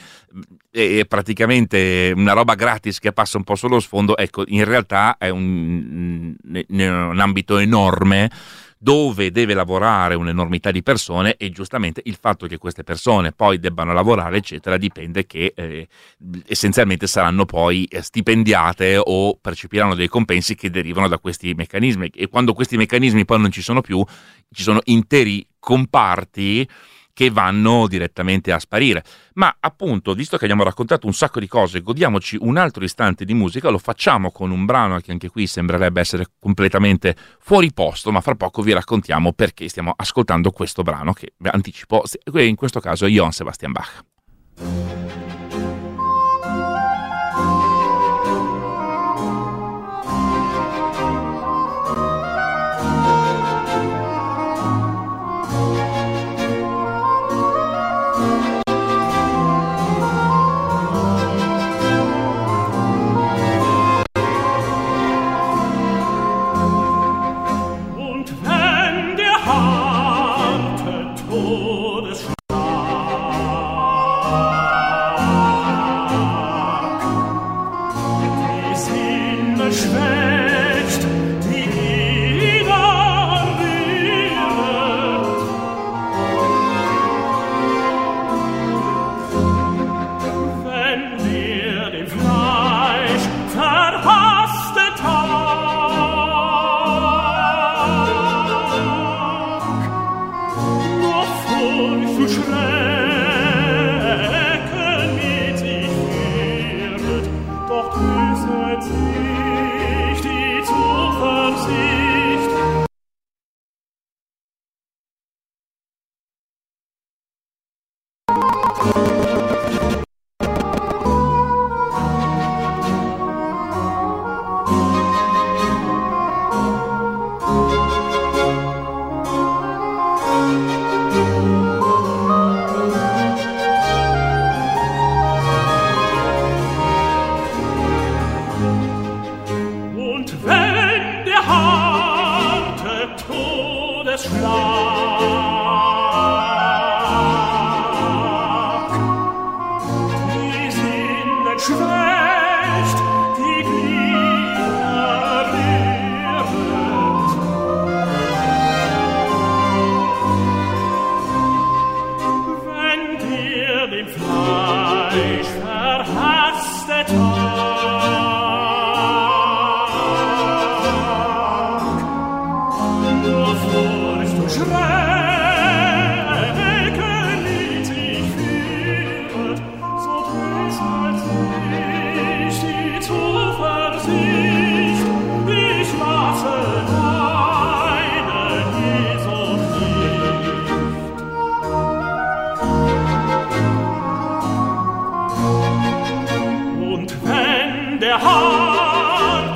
è praticamente una roba gratis che passa un po' sullo sfondo, ecco, in realtà è un, un ambito enorme dove deve lavorare un'enormità di persone, e giustamente il fatto che queste persone poi debbano lavorare eccetera dipende che eh, essenzialmente saranno poi stipendiate o percepiranno dei compensi che derivano da questi meccanismi, e quando questi meccanismi poi non ci sono più, ci sono interi comparti che vanno direttamente a sparire. Ma appunto, visto che abbiamo raccontato un sacco di cose, godiamoci un altro istante di musica, lo facciamo con un brano che anche qui sembrerebbe essere completamente fuori posto, ma fra poco vi raccontiamo perché stiamo ascoltando questo brano che, anticipo, in questo caso è Johann Sebastian Bach.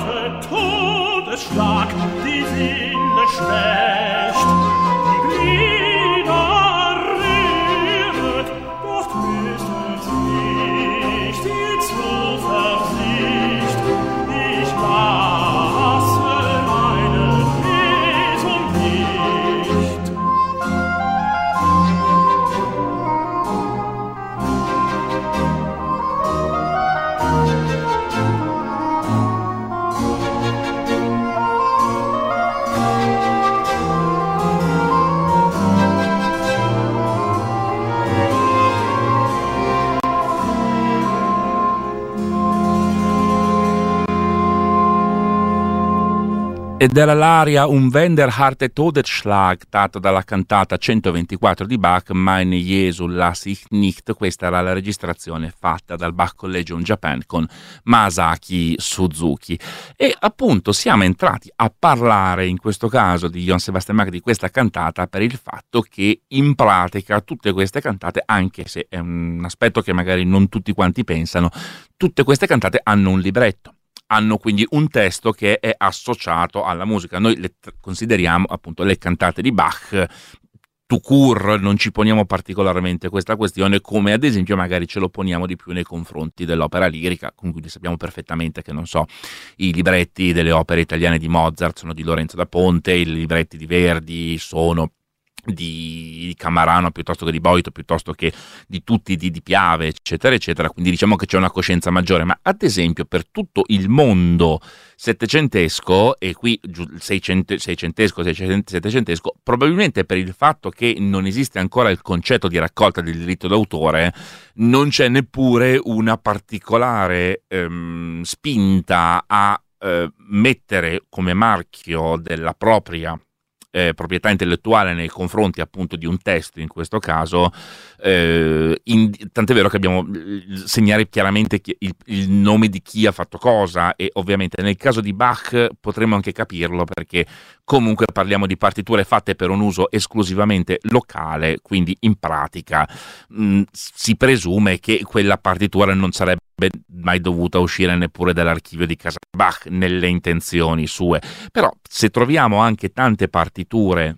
Schlag, die Sinne schwächt, die Glieder Ed era l'aria Un Wenderharte Todesschlag, tratto dalla cantata centoventiquattro di Bach, Meine Jesu lass ich nicht. Questa era la registrazione fatta dal Bach Collegium Japan con Masaki Suzuki. E appunto siamo entrati a parlare in questo caso di Johann Sebastian Bach, di questa cantata, per il fatto che in pratica tutte queste cantate, anche se è un aspetto che magari non tutti quanti pensano, tutte queste cantate hanno un libretto. Hanno quindi un testo che è associato alla musica. Noi le t- consideriamo appunto le cantate di Bach tout court, non ci poniamo particolarmente questa questione, come ad esempio magari ce lo poniamo di più nei confronti dell'opera lirica, con cui sappiamo perfettamente che, non so, i libretti delle opere italiane di Mozart sono di Lorenzo da Ponte, i libretti di Verdi sono di Camarano piuttosto che di Boito, piuttosto che di tutti di, di Piave, eccetera eccetera, quindi diciamo che c'è una coscienza maggiore. Ma ad esempio per tutto il mondo settecentesco, e qui seicento, seicentesco, settecentesco, probabilmente per il fatto che non esiste ancora il concetto di raccolta del diritto d'autore, non c'è neppure una particolare ehm, spinta a eh, mettere come marchio della propria Eh, proprietà intellettuale nei confronti appunto di un testo, in questo caso, eh, in, tant'è vero che abbiamo segnare chiaramente chi, il, il nome di chi ha fatto cosa, e ovviamente nel caso di Bach potremmo anche capirlo, perché comunque parliamo di partiture fatte per un uso esclusivamente locale, quindi in pratica mh, si presume che quella partitura non sarebbe mai dovuta uscire neppure dall'archivio di casa Bach nelle intenzioni sue. Però se troviamo anche tante partiture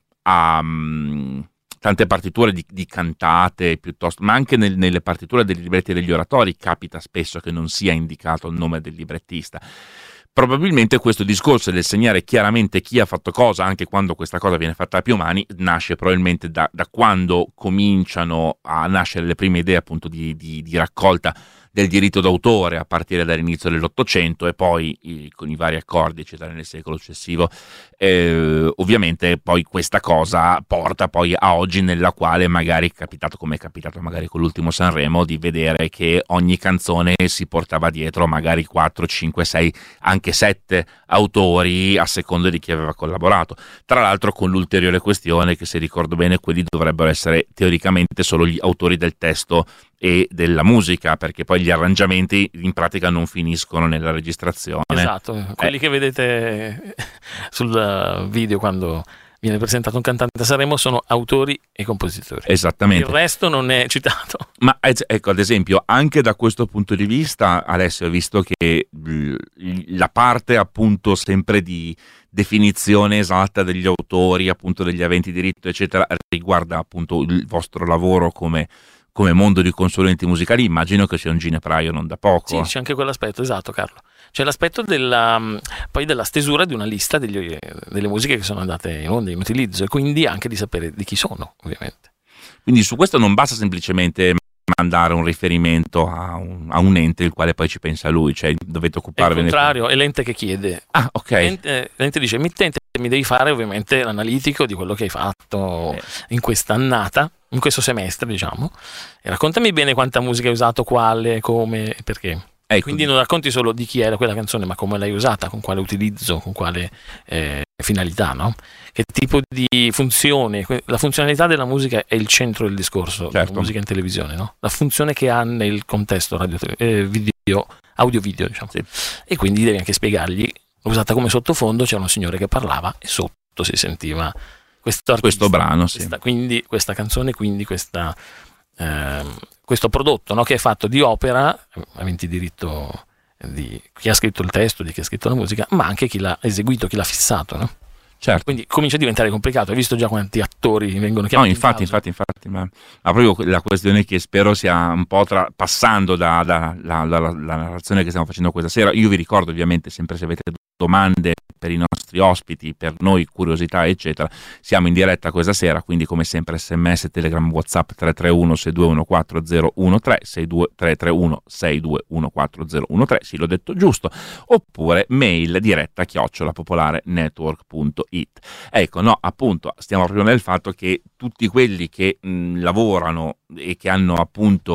um, tante partiture di, di cantate piuttosto, ma anche nel, nelle partiture dei libretti degli oratori capita spesso che non sia indicato il nome del librettista. Probabilmente questo discorso del segnare chiaramente chi ha fatto cosa, anche quando questa cosa viene fatta a più mani, nasce probabilmente da, da quando cominciano a nascere le prime idee appunto di, di, di raccolta del diritto d'autore, a partire dall'inizio dell'Ottocento, e poi i, con i vari accordi eccetera nel secolo successivo. Eh, ovviamente poi questa cosa porta poi a oggi, nella quale magari è capitato, come è capitato magari con l'ultimo Sanremo, di vedere che ogni canzone si portava dietro magari quattro, cinque, sei, anche sette autori a seconda di chi aveva collaborato. Tra l'altro con l'ulteriore questione che, se ricordo bene, quelli dovrebbero essere teoricamente solo gli autori del testo e della musica, perché poi gli arrangiamenti in pratica non finiscono nella registrazione. Esatto, quelli eh. che vedete sul video quando viene presentato un cantante a Sanremo sono autori e compositori. Esattamente. Il resto non è citato. Ma ecco, ad esempio, anche da questo punto di vista, Alessio, ho visto che la parte appunto sempre di definizione esatta degli autori, appunto degli aventi diritto, eccetera, riguarda appunto il vostro lavoro come come mondo di consulenti musicali. Immagino che sia un ginepraio non da poco. Sì, c'è anche quell'aspetto, esatto, Carlo. C'è l'aspetto della, poi della stesura di una lista degli, delle musiche che sono andate in onda, in utilizzo, e quindi anche di sapere di chi sono, ovviamente. Quindi su questo non basta semplicemente mandare un riferimento a un, a un ente il quale poi ci pensa lui, cioè dovete occuparvene. È il contrario, è l'ente che chiede. Ah, ok. L'ente, l'ente dice: emittente, mi devi fare ovviamente l'analitico di quello che hai fatto eh. in questa annata, in questo semestre, diciamo, e raccontami bene quanta musica hai usato, quale, come, perché. Ecco. Quindi non racconti solo di chi era quella canzone, ma come l'hai usata, con quale utilizzo, con quale eh, finalità, no? Che tipo di funzione. La funzionalità della musica è il centro del discorso, certo. La musica in televisione, no? La funzione che ha nel contesto radio, eh, video, audio-video, diciamo. Sì. E quindi devi anche spiegargli. L'ho usata come sottofondo, c'era un signore che parlava e sotto si sentiva questo artista, questo brano, sì. Questa, quindi questa canzone, quindi questa... Eh, questo prodotto, no, che è fatto di opera, aventi diritto di chi ha scritto il testo, di chi ha scritto la musica, ma anche chi l'ha eseguito, chi l'ha fissato, no? Certo. Quindi comincia a diventare complicato. Hai visto già quanti attori vengono chiamati? No, infatti, in infatti, infatti, ma, ma proprio la questione che spero sia un po' tra, passando da, da, da, da, da, la narrazione che stiamo facendo questa sera. Io vi ricordo ovviamente, sempre se avete domande per i nostri ospiti, per noi, curiosità eccetera, siamo in diretta questa sera, quindi come sempre sms, telegram, whatsapp tre tre uno sei due uno quattro zero uno tre sei due tre tre uno sei due uno quattro zero uno tre, sì, l'ho detto giusto, oppure mail diretta chiocciola popolare network punto it. Ecco, no, appunto stiamo proprio nel fatto che tutti quelli che mh, lavorano e che hanno appunto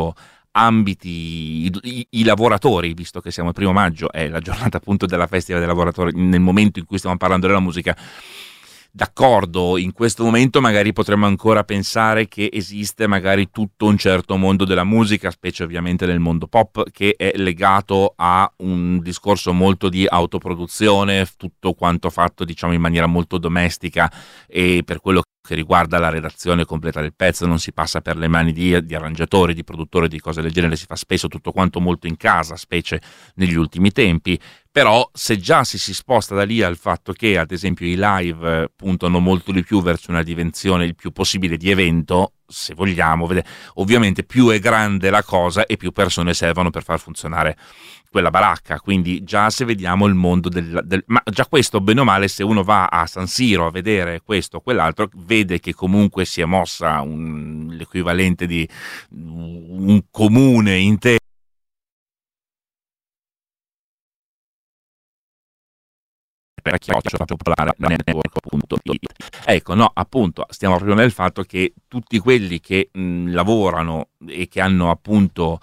ambiti i, i lavoratori, visto che siamo il primo maggio, è la giornata appunto della Festival dei lavoratori, nel momento in cui stiamo parlando della musica. D'accordo, in questo momento magari potremmo ancora pensare che esiste magari tutto un certo mondo della musica, specie ovviamente nel mondo pop, che è legato a un discorso molto di autoproduzione, tutto quanto fatto diciamo in maniera molto domestica, e per quello che riguarda la redazione completa del pezzo non si passa per le mani di, di arrangiatori, di produttori, di cose del genere, si fa spesso tutto quanto molto in casa, specie negli ultimi tempi. Però se già si si sposta da lì al fatto che ad esempio i live eh, puntano molto di più verso una dimensione il più possibile di evento, se vogliamo, vede, ovviamente più è grande la cosa e più persone servono per far funzionare quella baracca. Quindi già se vediamo il mondo del, del ma già questo bene o male, se uno va a San Siro a vedere questo o quell'altro, vede che comunque si è mossa un, l'equivalente di un comune intero per popolare network punto it. Ecco, no, appunto, stiamo proprio nel fatto che tutti quelli che mh, lavorano e che hanno appunto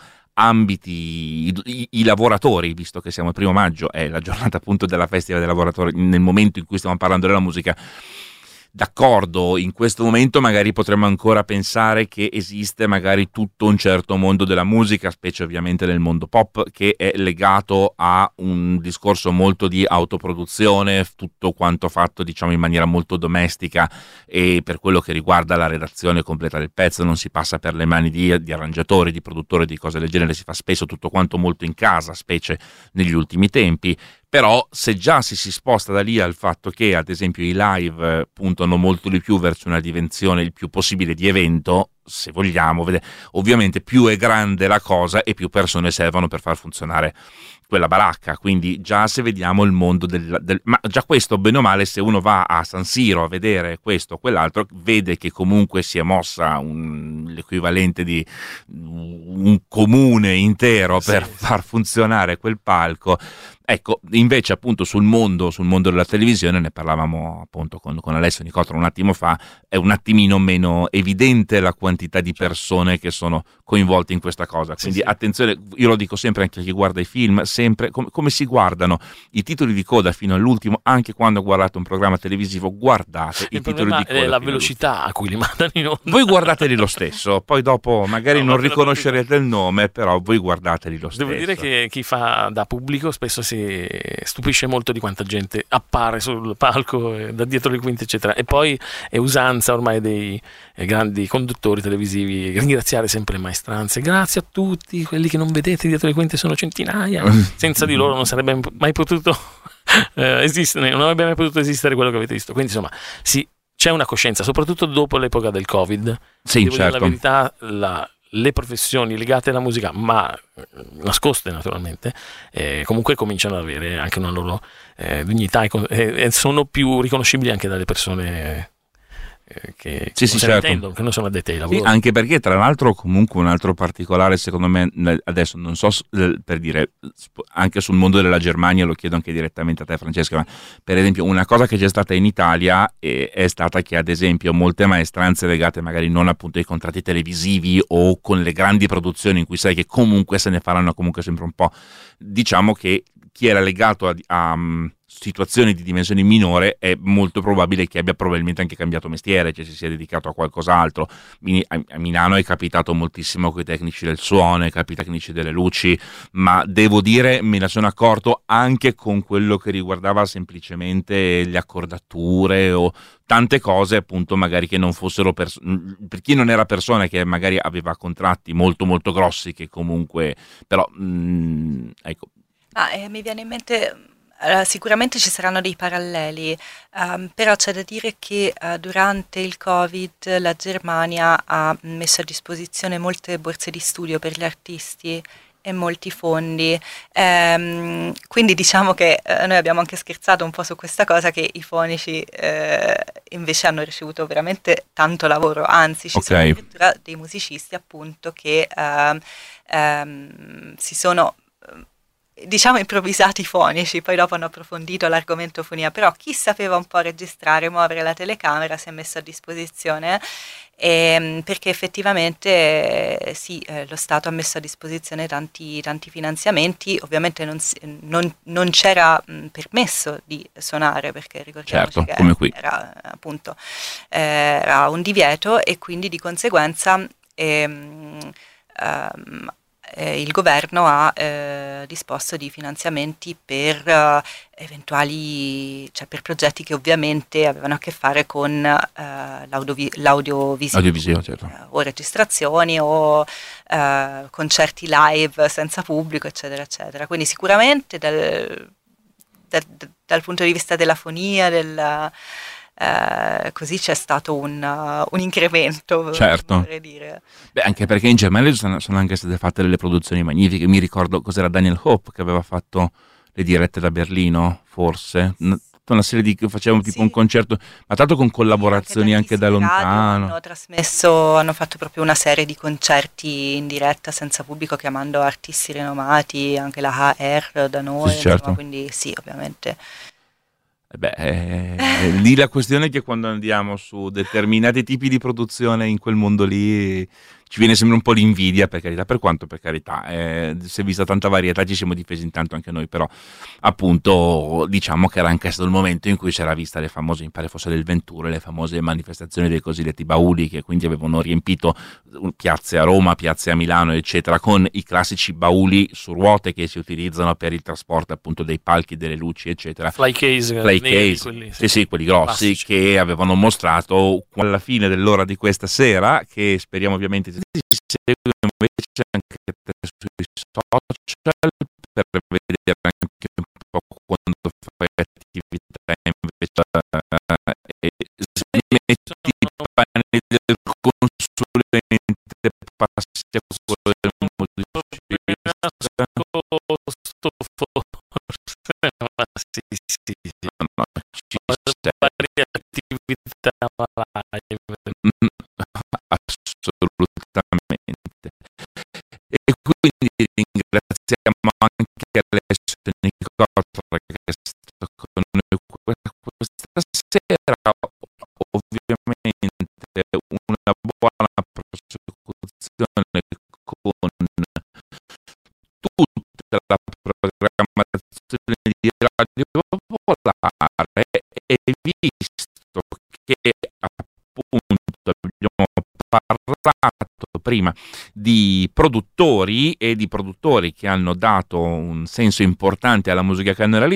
ambiti, i, i lavoratori, visto che siamo il primo maggio, è la giornata appunto della Festival dei lavoratori, nel momento in cui stiamo parlando della musica. D'accordo, in questo momento magari potremmo ancora pensare che esiste magari tutto un certo mondo della musica, specie ovviamente nel mondo pop, che è legato a un discorso molto di autoproduzione, tutto quanto fatto diciamo in maniera molto domestica, e per quello che riguarda la redazione completa del pezzo non si passa per le mani di, di arrangiatori, di produttori, di cose del genere, si fa spesso tutto quanto molto in casa, specie negli ultimi tempi. Però se già si si sposta da lì al fatto che ad esempio i live eh, puntano molto di più verso una dimensione il più possibile di evento, se vogliamo, vede, ovviamente più è grande la cosa e più persone servono per far funzionare quella baracca. Quindi già se vediamo il mondo del, del ma già questo bene o male, se uno va a San Siro a vedere questo o quell'altro, vede che comunque si è mossa un, l'equivalente di un comune intero per sì, far funzionare quel palco. Ecco, invece appunto sul mondo, sul mondo della televisione, ne parlavamo appunto con, con Alessio Nicotro un attimo fa, è un attimino meno evidente la quantità di persone che sono coinvolte in questa cosa. Quindi sì, sì. Attenzione, io lo dico sempre anche a chi guarda i film, sempre com- come si guardano i titoli di coda fino all'ultimo, anche quando guardate un programma televisivo, guardate i titoli di coda. È la velocità a cui li mandano in onda. Voi guardateli lo stesso, poi dopo magari no, non riconoscerete il nome, però voi guardateli lo stesso. Devo dire che chi fa da pubblico spesso si stupisce molto di quanta gente appare sul palco, eh, da dietro le quinte eccetera, e poi è usanza ormai dei eh, grandi conduttori televisivi ringraziare sempre le maestranze, grazie a tutti quelli che non vedete dietro le quinte, sono centinaia, senza di loro non sarebbe mai potuto eh, esistere, non avrebbe mai potuto esistere quello che avete visto. Quindi insomma sì, c'è una coscienza, soprattutto dopo l'epoca del Covid. Sì, devo certo. dire la verità, la le professioni legate alla musica, ma nascoste naturalmente, eh, comunque cominciano ad avere anche una loro eh, dignità e, e, e sono più riconoscibili anche dalle persone eh, che, sì, non sì, se certo. ne intendono, che non sono addetti ai lavori. Sì, anche perché tra l'altro comunque un altro particolare secondo me, adesso non so per dire, anche sul mondo della Germania, lo chiedo anche direttamente a te Francesca, ma per esempio una cosa che c'è stata in Italia è, è stata che ad esempio molte maestranze legate magari non appunto ai contratti televisivi o con le grandi produzioni in cui sai che comunque se ne faranno comunque sempre un po', diciamo che chi era legato a, a um, situazioni di dimensioni minore è molto probabile che abbia probabilmente anche cambiato mestiere, cioè si sia dedicato a qualcos'altro. A Milano è capitato moltissimo con i tecnici del suono, è capitato i tecnici delle luci, ma devo dire me ne sono accorto anche con quello che riguardava semplicemente le accordature o tante cose appunto magari che non fossero pers- per chi non era persona che magari aveva contratti molto molto grossi che comunque però mh, ecco. Ah, eh, mi viene in mente, uh, sicuramente ci saranno dei paralleli, um, però c'è da dire che uh, durante il Covid la Germania ha messo a disposizione molte borse di studio per gli artisti e molti fondi, um, quindi diciamo che uh, noi abbiamo anche scherzato un po' su questa cosa, che i fonici uh, invece hanno ricevuto veramente tanto lavoro, anzi ci okay. sono addirittura dei musicisti appunto che uh, um, si sono diciamo improvvisati fonici, poi dopo hanno approfondito l'argomento fonia, però chi sapeva un po' registrare, muovere la telecamera si è messo a disposizione, e, perché effettivamente eh, sì, eh, lo Stato ha messo a disposizione tanti, tanti finanziamenti, ovviamente non, non, non c'era mh, permesso di suonare, perché ricordiamoci certo, che come qui. era appunto eh, era un divieto, e quindi di conseguenza ehm, ehm, Eh, il governo ha eh, disposto di finanziamenti per eh, eventuali, cioè per progetti che ovviamente avevano a che fare con eh, l'audiovi- l'audiovisivo, Audiovisivo, certo. eh, o registrazioni o eh, concerti live senza pubblico, eccetera, eccetera. Quindi sicuramente dal, dal, dal punto di vista della fonia, del Uh, così c'è stato un, uh, un incremento, certo. vorrei dire. Beh, anche perché in Germania sono, sono anche state fatte delle produzioni magnifiche. Mi ricordo cos'era Daniel Hope che aveva fatto le dirette da Berlino, forse. Una, una serie di che facevano tipo sì. un concerto, ma tanto con collaborazioni sì, anche, anche da lontano. Hanno trasmesso, hanno fatto proprio una serie di concerti in diretta senza pubblico, chiamando artisti rinomati, anche la H R da noi, sì, certo. insomma, quindi sì, ovviamente. Beh, eh, lì la questione è che quando andiamo su determinati tipi di produzione in quel mondo lì ci viene sempre un po' l'invidia, per carità, per quanto per carità eh, si è vista tanta varietà, ci siamo difesi intanto anche noi, però appunto diciamo che era anche stato il momento in cui c'era vista le famose, mi pare fosse del Venture, le famose manifestazioni dei cosiddetti bauli, che quindi avevano riempito piazze a Roma, piazze a Milano eccetera, con i classici bauli su ruote che si utilizzano per il trasporto appunto dei palchi, delle luci eccetera, fly case, fly case quelli, sì. sì sì quelli grossi classici, che avevano mostrato alla fine dell'ora di questa sera, che speriamo ovviamente si segue invece anche sui social per vedere anche un po' quando fai attività invece e smetti i panni del consulente, passi a quello del musicista, sì sì no, no, ci varie attività live assolutamente, e quindi ringraziamo anche Alessio Nicotra che è stato con noi questa sera, ovviamente una buona prosecuzione con tutta la programmazione di Radio Popolare, e visto che appunto abbiamo parlato prima di produttori e di produttori che hanno dato un senso importante alla musica che hanno realizzato,